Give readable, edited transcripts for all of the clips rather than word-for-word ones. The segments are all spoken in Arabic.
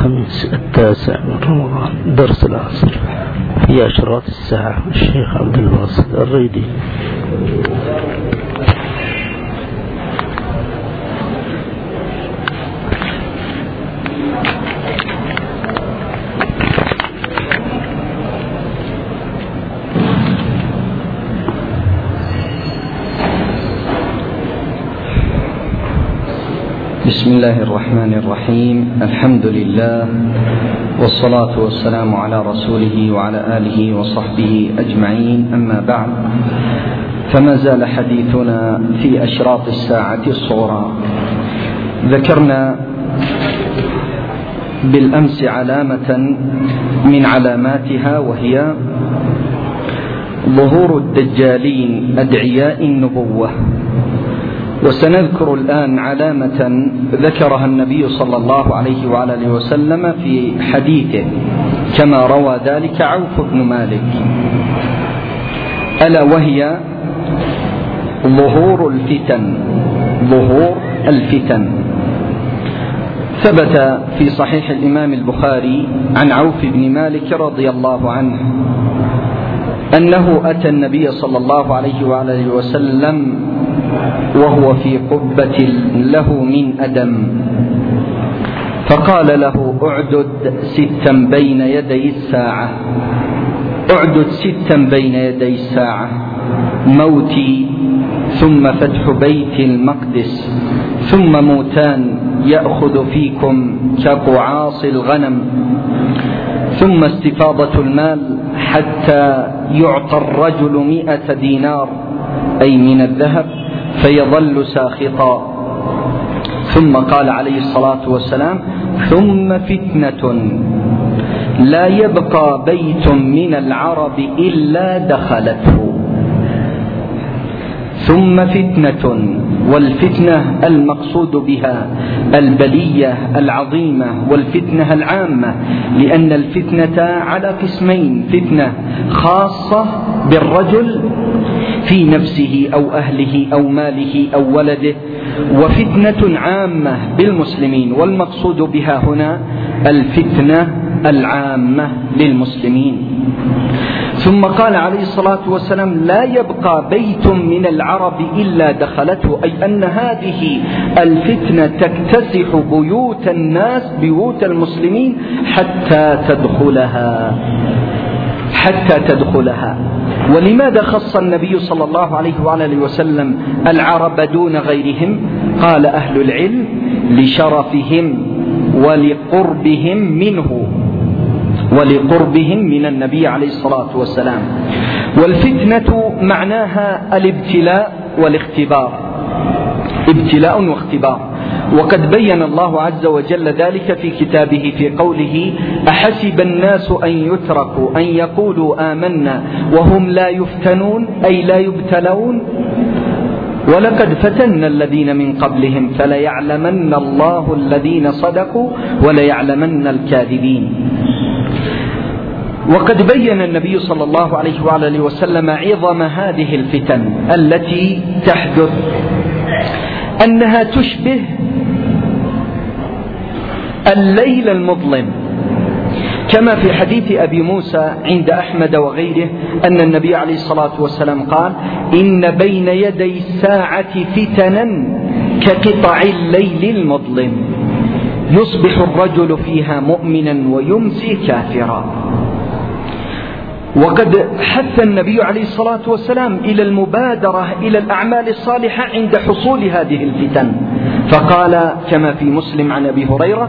الخميس 9 من رمضان، درس العصر في أشراط الساعة، الشيخ عبد الباسط الريدي. بسم الله الرحمن الرحيم. الحمد لله والصلاة والسلام على رسوله وعلى آله وصحبه أجمعين، أما بعد، فما زال حديثنا في أشراط الساعة الصغرى. ذكرنا بالأمس علامة من علاماتها، وهي ظهور الدجالين أدعياء النبوة. وسنذكر الآن علامة ذكرها النبي صلى الله عليه وآله وسلم في حديثه كما روى ذلك عوف بن مالك، ألا وهي ظهور الفتن. ثبت في صحيح الإمام البخاري عن عوف بن مالك رضي الله عنه أنه أتى النبي صلى الله عليه وآله وسلم وهو في قبة له من أدم، فقال له: اعدد 6 بين يدي الساعة، اعدد 6 بين يدي الساعة: موتي، ثم فتح بيت المقدس، ثم موتان يأخذ فيكم كقعاص الغنم، ثم استفاضة المال حتى يعطى الرجل 100 دينار أي من الذهب فيظل ساخطا. ثم قال عليه الصلاة والسلام: ثم فتنة لا يبقى بيت من العرب إلا دخلته. ثم فتنة، والفتنة المقصود بها البلية العظيمة والفتنة العامة، لأن الفتنة على قسمين: فتنة خاصة بالرجل في نفسه أو أهله أو ماله أو ولده، وفتنة عامة بالمسلمين، والمقصود بها هنا الفتنة العامة للمسلمين. ثم قال عليه الصلاة والسلام: لا يبقى بيت من العرب إلا دخلته، أي أن هذه الفتنة تكتسح بيوت الناس، بيوت المسلمين، حتى تدخلها. ولماذا خص النبي صلى الله عليه وآله وسلم العرب دون غيرهم؟ قال أهل العلم: لشرفهم ولقربهم من النبي عليه الصلاة والسلام. والفتنة معناها الابتلاء والاختبار، ابتلاء واختبار. وقد بين الله عز وجل ذلك في كتابه في قوله: أحسب الناس أن يتركوا أن يقولوا آمنا وهم لا يفتنون، أي لا يبتلون. ولقد فتنا الذين من قبلهم فليعلمن الله الذين صدقوا وليعلمن الكاذبين. وقد بين النبي صلى الله عليه وآله وسلم عظم هذه الفتن التي تحدث، أنها تشبه الليل المظلم، كما في حديث أبي موسى عند أحمد وغيره أن النبي عليه الصلاة والسلام قال: إن بين يدي الساعة فتنا كقطع الليل المظلم، يصبح الرجل فيها مؤمنا ويمسي كافرا. وقد حث النبي عليه الصلاة والسلام إلى المبادرة إلى الأعمال الصالحة عند حصول هذه الفتن، فقال كما في مسلم عن أبي هريرة: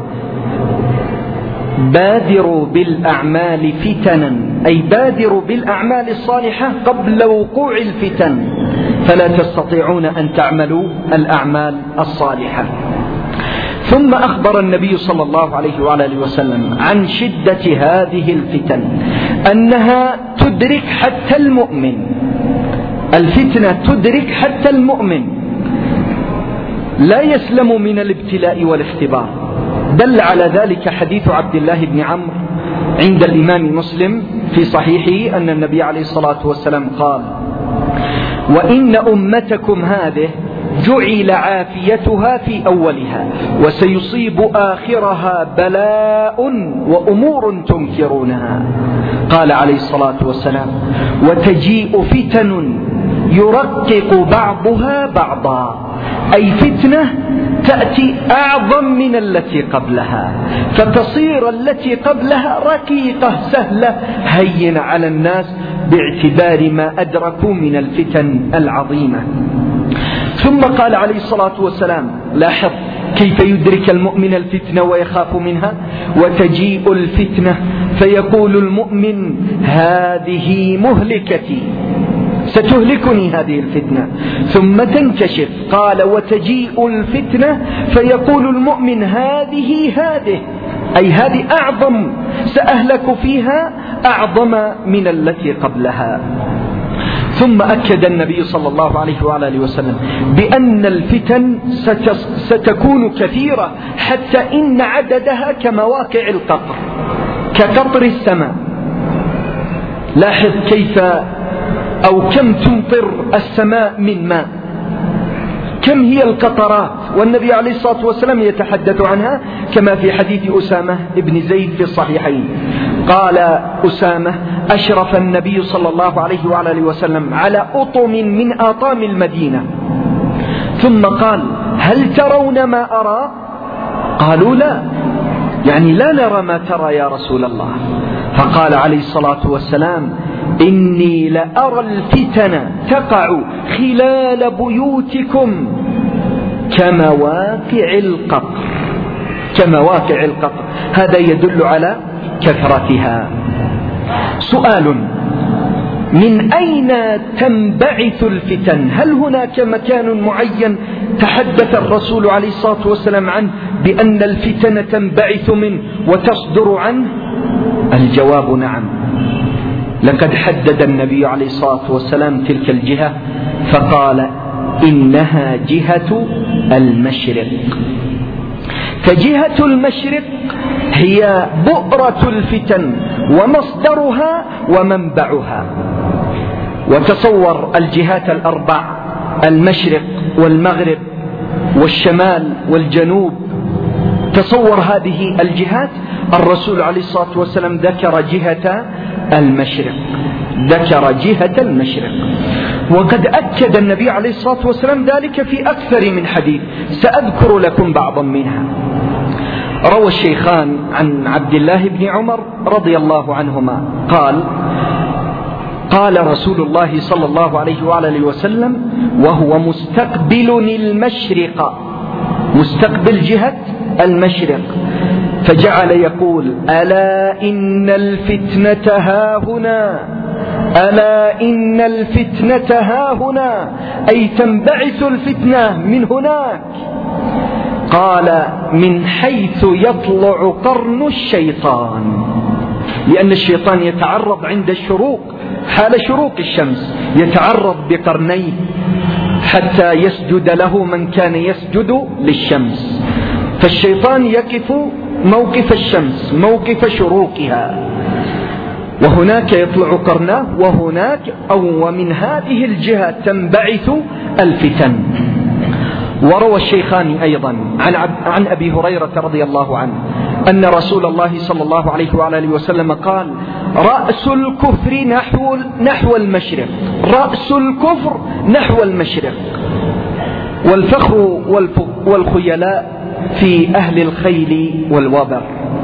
بادروا بالأعمال فتنا، أي بادروا بالأعمال الصالحة قبل وقوع الفتن، فلا تستطيعون أن تعملوا الأعمال الصالحة. ثم أخبر النبي صلى الله عليه وآله وسلم عن شدة هذه الفتن، أنها تدرك حتى المؤمن، الفتنة تدرك حتى المؤمن، لا يسلم من الابتلاء والاختبار. دل على ذلك حديث عبد الله بن عمرو عند الإمام مسلم في صحيحه أن النبي عليه الصلاة والسلام قال: وإن أمتكم هذه، جعل عافيتها في أولها وسيصيب آخرها بلاء وأمور تنكرونها. قال عليه الصلاة والسلام: وتجيء فتن يرقق بعضها بعضا، أي فتنة تأتي أعظم من التي قبلها، فتصير التي قبلها رقيقة سهلة هينة على الناس باعتبار ما أدركوا من الفتن العظيمة. ثم قال عليه الصلاة والسلام: لاحظ كيف يدرك المؤمن الفتنة ويخاف منها. وتجيء الفتنة فيقول المؤمن: هذه مهلكتي، ستهلكني هذه الفتنة، ثم تنكشف. قال: وتجيء الفتنة فيقول المؤمن: هذه أي هذه أعظم، سأهلك فيها أعظم من التي قبلها. ثم أكد النبي صلى الله عليه وآله وسلم بأن الفتن ستكون كثيرة، حتى إن عددها كمواقع القطر، كقطر السماء. لاحظ كيف أو كم تمطر السماء من ماء، كم هي القطرات، والنبي عليه الصلاة والسلام يتحدث عنها كما في حديث أسامة بن زيد في الصحيحين. قال أسامة: أشرف النبي صلى الله عليه وآله وسلم على أطم من آطام المدينة، ثم قال: هل ترون ما أرى؟ قالوا: لا، يعني لا نرى ما ترى يا رسول الله. فقال عليه الصلاة والسلام: إني لأرى الفتن تقع خلال بيوتكم كمواقع القطر، كمواقع القطر. هذا يدل على كثرتها. سؤال: من أين تنبعث الفتن؟ هل هناك مكان معين تحدث الرسول عليه الصلاة والسلام عنه بأن الفتن تنبعث منه وتصدر عنه؟ الجواب نعم. لقد حدد النبي عليه الصلاة والسلام تلك الجهة فقال: إنها جهة المشرق. فجهة المشرق هي بؤرة الفتن ومصدرها ومنبعها. وتصور الجهات الأربع: المشرق والمغرب والشمال والجنوب. تصور هذه الجهات. الرسول عليه الصلاة والسلام ذكر جهة المشرق، ذكر جهة المشرق، وقد أكد النبي عليه الصلاة والسلام ذلك في أكثر من حديث، سأذكر لكم بعضا منها. روى الشيخان عن عبد الله بن عمر رضي الله عنهما قال: قال رسول الله صلى الله عليه وآله وسلم وهو مستقبل المشرق، مستقبل جهة المشرق، فجعل يقول: ألا إن الفتنة هاهنا، ألا إن الفتنة هاهنا، أي تنبعث الفتنة من هناك. قال: من حيث يطلع قرن الشيطان، لأن الشيطان يتعرض عند الشروق، حال شروق الشمس يتعرض بقرنيه حتى يسجد له من كان يسجد للشمس، فالشيطان يقف موقف الشمس، موقف شروقها، وهناك يطلع قرناه، وهناك أو ومن هذه الجهة تنبعث الفتن. وروى الشيخان أيضا عن أبي هريرة رضي الله عنه أن رسول الله صلى الله عليه وآله وسلم قال: رأس الكفر نحو المشرق، رأس الكفر نحو المشرق، والفخر والخيلاء في أهل الخيل والوبر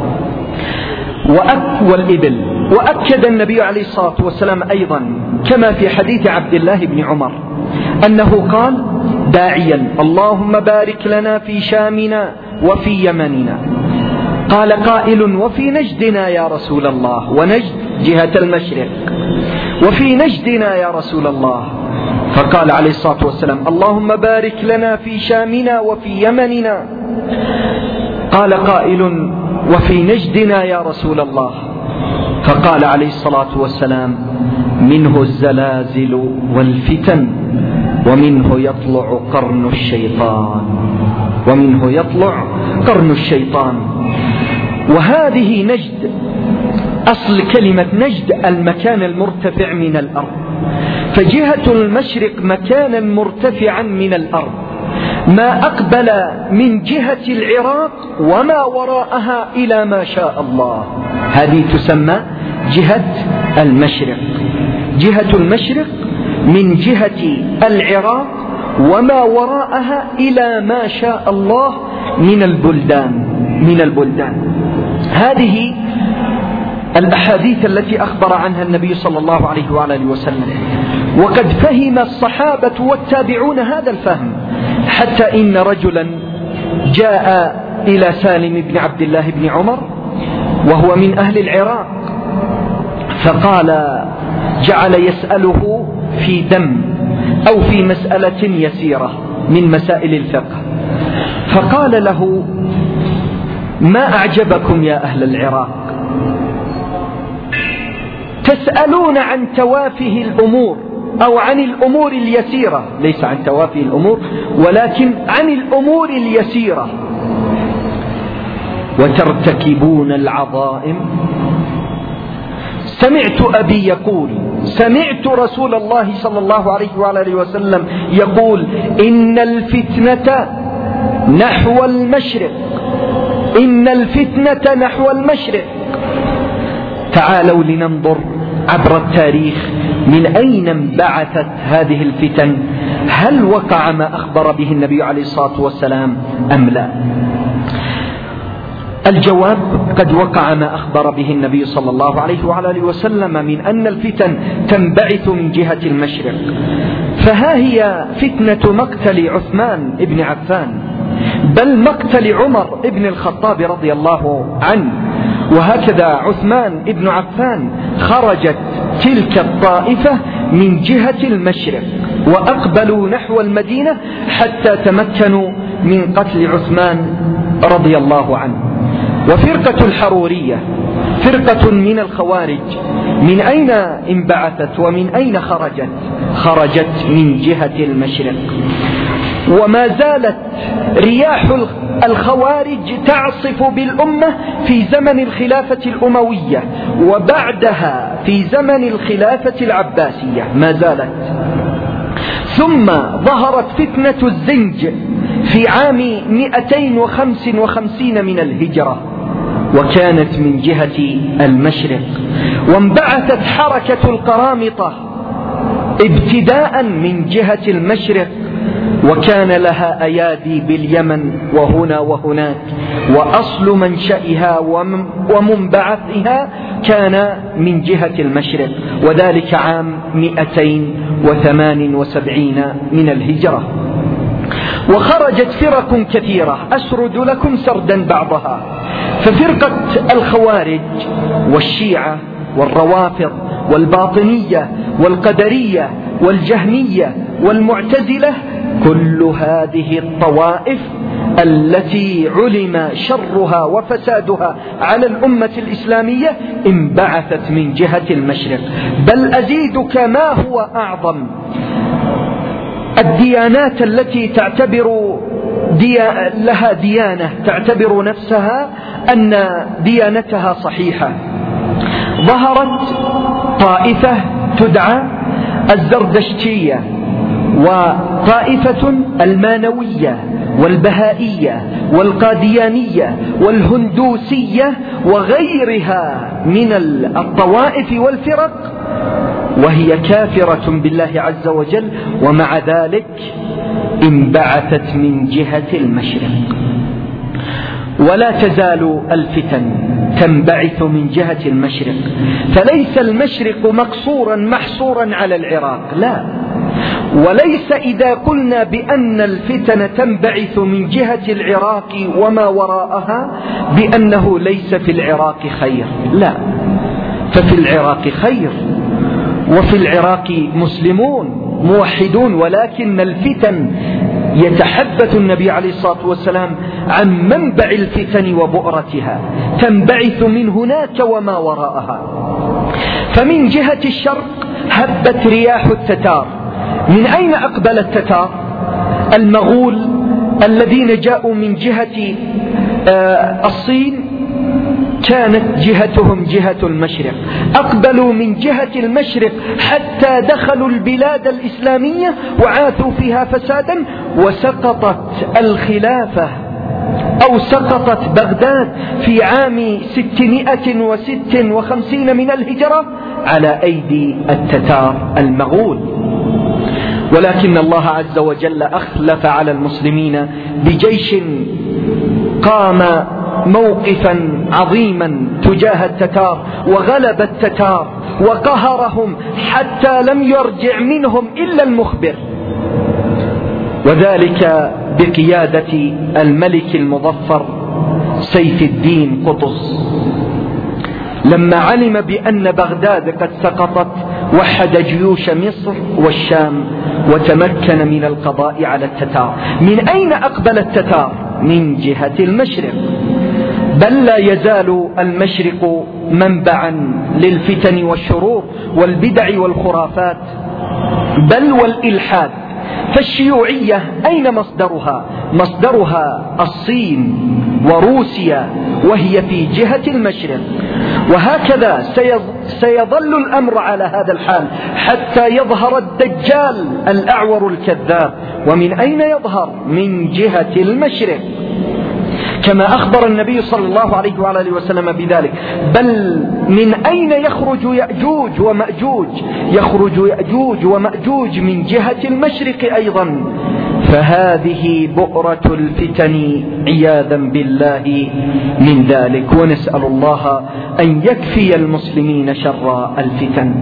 والإبل. وأكد النبي عليه الصلاة والسلام أيضا كما في حديث عبد الله بن عمر أنه قال داعيا: اللهم بارك لنا في شامنا وفي يمننا. قال قائل: وفي نجدنا يا رسول الله؟ ونجد جهة المشرق، وفي نجدنا يا رسول الله؟ فقال عليه الصلاة والسلام: اللهم بارك لنا في شامنا وفي يمننا. قال قائل: وفي نجدنا يا رسول الله؟ فقال عليه الصلاة والسلام: منه الزلازل والفتن، ومنه يطلع قرن الشيطان، ومنه يطلع قرن الشيطان. وهذه نجد، أصل كلمة نجد المكان المرتفع من الأرض، فجهة المشرق مكانا مرتفعا من الأرض، ما أقبل من جهة العراق وما وراءها إلى ما شاء الله. هذه تسمى جهة المشرق. جهة المشرق من جهة العراق وما وراءها إلى ما شاء الله من البلدان. هذه الأحاديث التي أخبر عنها النبي صلى الله عليه وآله وسلم، وقد فهم الصحابة والتابعون هذا الفهم، حتى إن رجلا جاء إلى سالم بن عبد الله بن عمر وهو من أهل العراق، فقال جعل يسأله في دم أو في مسألة يسيرة من مسائل الفقه، فقال له: ما أعجبكم يا أهل العراق تسألون عن توافه الأمور أو عن الأمور اليسيرة، ليس عن توافه الأمور ولكن عن الأمور اليسيرة، وترتكبون العظائم. سمعت أبي يقول، سمعت رسول الله صلى الله عليه وآله وسلم يقول: إن الفتنة نحو المشرق، إن الفتنة نحو المشرق. تعالوا لننظر عبر التاريخ من أين انبعثت هذه الفتن، هل وقع ما أخبر به النبي عليه الصلاة والسلام أم لا؟ الجواب: قد وقع ما أخبر به النبي صلى الله عليه وآله وسلم من أن الفتن تنبعث من جهة المشرق. فها هي فتنة مقتل عثمان بن عفان، بل مقتل عمر بن الخطاب رضي الله عنه، وهكذا عثمان بن عفان خرجت تلك الطائفة من جهة المشرق وأقبلوا نحو المدينة حتى تمكنوا من قتل عثمان رضي الله عنه. وفرقة الحرورية فرقة من الخوارج، من أين انبعثت ومن أين خرجت؟ خرجت من جهة المشرق، وما زالت رياح الخوارج تعصف بالأمة في زمن الخلافة الأموية، وبعدها في زمن الخلافة العباسية ما زالت. ثم ظهرت فتنة الزنج في عام 255 من الهجرة، وكانت من جهة المشرق. وانبعثت حركة القرامطة ابتداء من جهة المشرق، وكان لها أيادي باليمن وهنا وهناك، وأصل منشئها ومنبعثها كان من جهة المشرق، وذلك عام 278 من الهجرة. وخرجت فرق كثيرة أسرد لكم سردا بعضها. ففرقة الخوارج والشيعة والروافض والباطنية والقدرية والجهمية والمعتزلة، كل هذه الطوائف التي علم شرها وفسادها على الأمة الإسلامية انبعثت من جهة المشرق. بل أزيدك ما هو أعظم، الديانات التي تعتبر لها ديانة، تعتبر نفسها أن ديانتها صحيحة، ظهرت طائفة تدعى الزردشتية، وطائفة المانوية والبهائية والقاديانية والهندوسية وغيرها من الطوائف والفرق، وهي كافرة بالله عز وجل، ومع ذلك انبعثت من جهة المشرق. ولا تزال الفتن تنبعث من جهة المشرق، فليس المشرق مقصورا محصورا على العراق، لا. وليس إذا قلنا بأن الفتن تنبعث من جهة العراق وما وراءها بأنه ليس في العراق خير، لا، ففي العراق خير، وفي العراق مسلمون موحدون، ولكن الفتن يتحدث النبي عليه الصلاة والسلام عن منبع الفتن وبؤرتها، تنبعث من هناك وما وراءها. فمن جهة الشرق هبت رياح التتار. من أين أقبل التتار؟ المغول الذين جاءوا من جهة الصين كانت جهتهم جهة المشرق، أقبلوا من جهة المشرق حتى دخلوا البلاد الإسلامية وعاثوا فيها فسادا، وسقطت الخلافة أو سقطت بغداد في عام 656 من الهجرة على أيدي التتار المغول. ولكن الله عز وجل أخلف على المسلمين بجيش قام موقفا عظيما تجاه التتار، وغلب التتار وقهرهم حتى لم يرجع منهم إلا المخبر، وذلك بقيادة الملك المظفر سيف الدين قطز. لما علم بأن بغداد قد سقطت وحد جيوش مصر والشام وتمكن من القضاء على التتار. من أين أقبل التتار؟ من جهة المشرق، بل لا يزال المشرق منبعا للفتن والشرور والبدع والخرافات بل والإلحاد. فالشيوعية أين مصدرها؟ مصدرها الصين وروسيا، وهي في جهة المشرق. وهكذا سيظل الأمر على هذا الحال حتى يظهر الدجال الأعور الكذاب. ومن أين يظهر؟ من جهة المشرق، كما أخبر النبي صلى الله عليه وآله وسلم بذلك. بل من أين يخرج يأجوج ومأجوج؟ يخرج يأجوج ومأجوج من جهة المشرق أيضا. فهذه بؤرة الفتن عياذا بالله من ذلك، ونسأل الله أن يكفي المسلمين شر الفتن.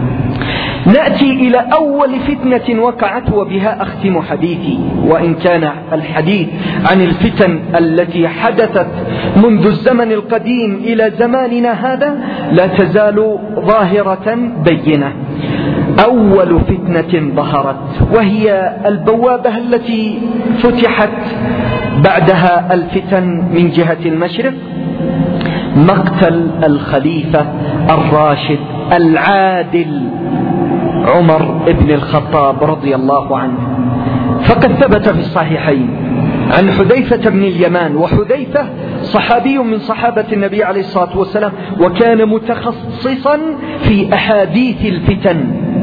نأتي إلى أول فتنة وقعت، وبها أختم حديثي. وإن كان الحديث عن الفتن التي حدثت منذ الزمن القديم إلى زماننا هذا لا تزال ظاهرة بينة. أول فتنة ظهرت وهي البوابة التي فتحت بعدها الفتن من جهة المشرق، مقتل الخليفة الراشد العادل عمر بن الخطاب رضي الله عنه. فقد ثبت في الصحيحين عن حذيفة بن اليمان، وحذيفة صحابي من صحابة النبي عليه الصلاة والسلام، وكان متخصصا في أحاديث الفتن،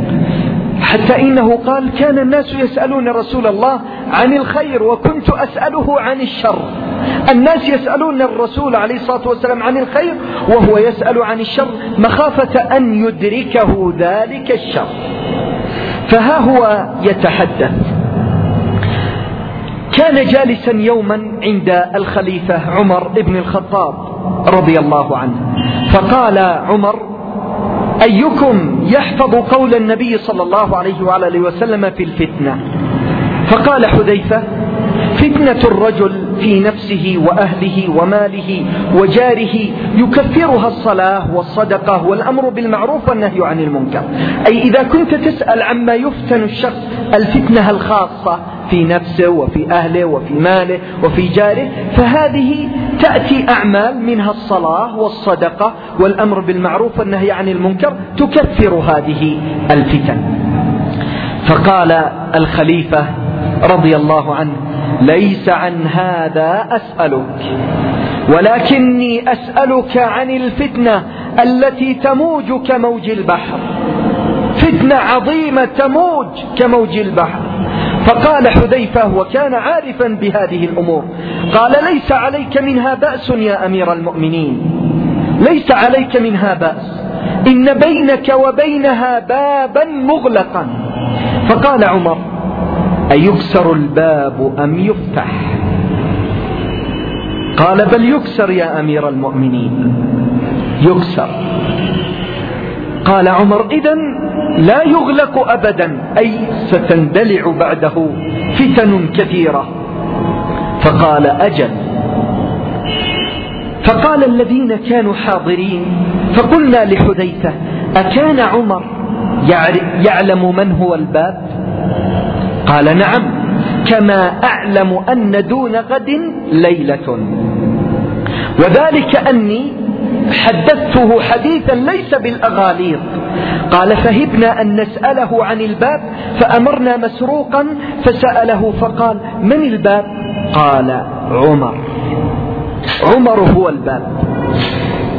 حتى إنه قال: كان الناس يسألون رسول الله عن الخير وكنت أسأله عن الشر. الناس يسألون الرسول عليه الصلاة والسلام عن الخير وهو يسأل عن الشر مخافة أن يدركه ذلك الشر. فها هو يتحدث. كان جالسا يوما عند الخليفة عمر بن الخطاب رضي الله عنه، فقال عمر: أيكم يحفظ قول النبي صلى الله عليه وآله وسلم في الفتنة؟ فقال حذيفة: فتنة الرجل في نفسه وأهله وماله وجاره يكفرها الصلاة والصدقة والأمر بالمعروف والنهي عن المنكر. أي إذا كنت تسأل عما يفتن الشخص الفتنة الخاصة في نفسه وفي أهله وفي ماله وفي جاره، فهذه تأتي أعمال منها الصلاة والصدقة والأمر بالمعروف والنهي عن المنكر تكفر هذه الفتن. فقال الخليفة رضي الله عنه: ليس عن هذا أسألك، ولكني أسألك عن الفتنة التي تموج كموج البحر، فتنة عظيمة تموج كموج البحر. فقال حذيفة وكان عارفا بهذه الأمور، قال: ليس عليك منها بأس يا أمير المؤمنين، ليس عليك منها بأس، إن بينك وبينها بابا مغلقا. فقال عمر: أيكسر الباب أم يفتح؟ قال: بل يكسر يا أمير المؤمنين، يكسر. قال عمر: إذن لا يغلق أبدا، أي ستندلع بعده فتن كثيرة. فقال: أجل. فقال الذين كانوا حاضرين: فقلنا لحذيفة: أكان عمر يعلم من هو الباب؟ قال: نعم، كما أعلم أن دون غد ليلة، وذلك أني حدثته حديثا ليس بالأغاليط. قال: فهبنا أن نسأله عن الباب فأمرنا مسروقا فسأله فقال: من الباب؟ قال: عمر، عمر هو الباب.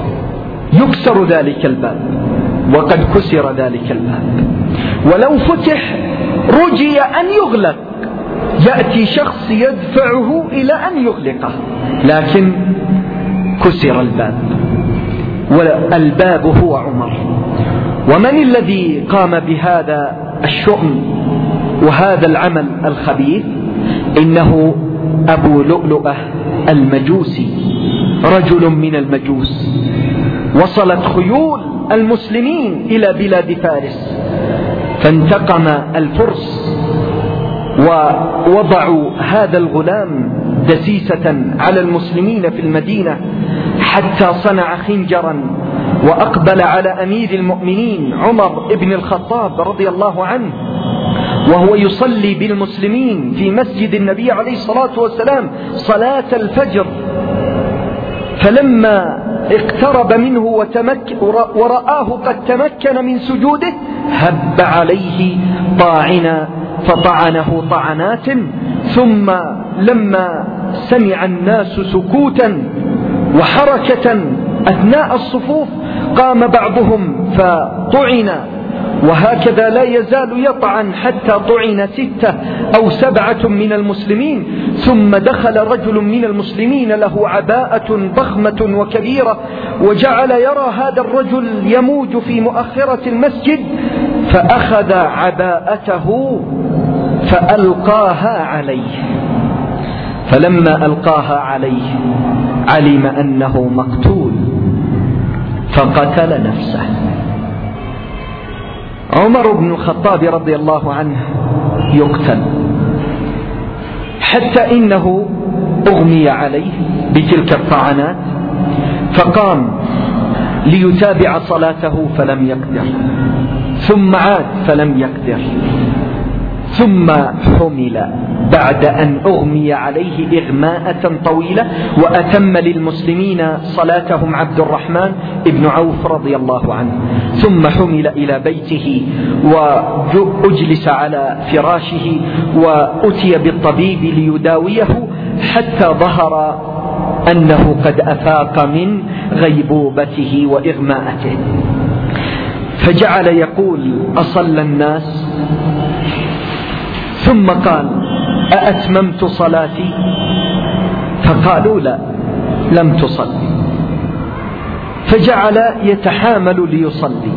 يكسر ذلك الباب، وقد كسر ذلك الباب. ولو فتح رجي أن يغلق، يأتي شخص يدفعه إلى أن يغلقه، لكن كسر الباب، والباب هو عمر. ومن الذي قام بهذا الشؤم وهذا العمل الخبيث؟ إنه أبو لؤلؤة المجوسي، رجل من المجوس. وصلت خيول المسلمين إلى بلاد فارس، فانتقم الفرس ووضعوا هذا الغلام دسيسة على المسلمين في المدينة، حتى صنع خنجرا وأقبل على أمير المؤمنين عمر بن الخطاب رضي الله عنه وهو يصلي بالمسلمين في مسجد النبي عليه الصلاة والسلام صلاة الفجر. فلما اقترب منه ورآه قد تمكن من سجوده، هب عليه طاعنا فطعنه طعنات. ثم لما سمع الناس سكوتا وحركة أثناء الصفوف، قام بعضهم فطعن، وهكذا لا يزال يطعن حتى طعن 6 أو 7 من المسلمين. ثم دخل رجل من المسلمين له عباءة ضخمة وكبيرة، وجعل يرى هذا الرجل يموج في مؤخرة المسجد، فأخذ عباءته فألقاها عليه. فلما ألقاها عليه علم أنه مقتول فقتل نفسه. عمر بن الخطاب رضي الله عنه يقتل، حتى إنه أغمي عليه بتلك الطعنات، فقام ليتابع صلاته فلم يقدر، ثم عاد فلم يقدر، ثم حمل بعد أن أغمي عليه إغماءة طويلة. وأتم للمسلمين صلاتهم عبد الرحمن بن عوف رضي الله عنه، ثم حمل إلى بيته وأجلس على فراشه وأتي بالطبيب ليداويه، حتى ظهر أنه قد أفاق من غيبوبته وإغماءته. فجعل يقول: أصلى الناس؟ ثم قال: أأتممت صلاتي؟ فقالوا: لا، لم تصلي. فجعل يتحامل ليصلي،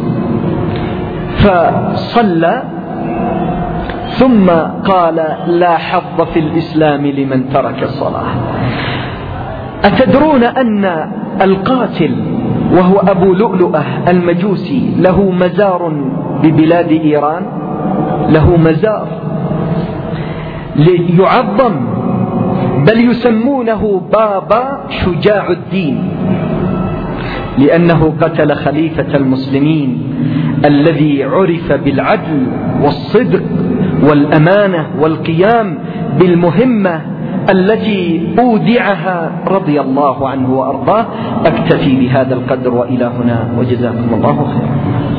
فصلى، ثم قال: لا حظ في الإسلام لمن ترك الصلاة. أتدرون أن القاتل وهو أبو لؤلؤة المجوسي له مزار ببلاد إيران؟ له مزار ليعظم، بل يسمونه بابا شجاع الدين، لأنه قتل خليفة المسلمين الذي عرف بالعدل والصدق والأمانة والقيام بالمهمة التي أودعها رضي الله عنه وأرضاه. أكتفي بهذا القدر وإلى هنا، وجزاكم الله خيرا.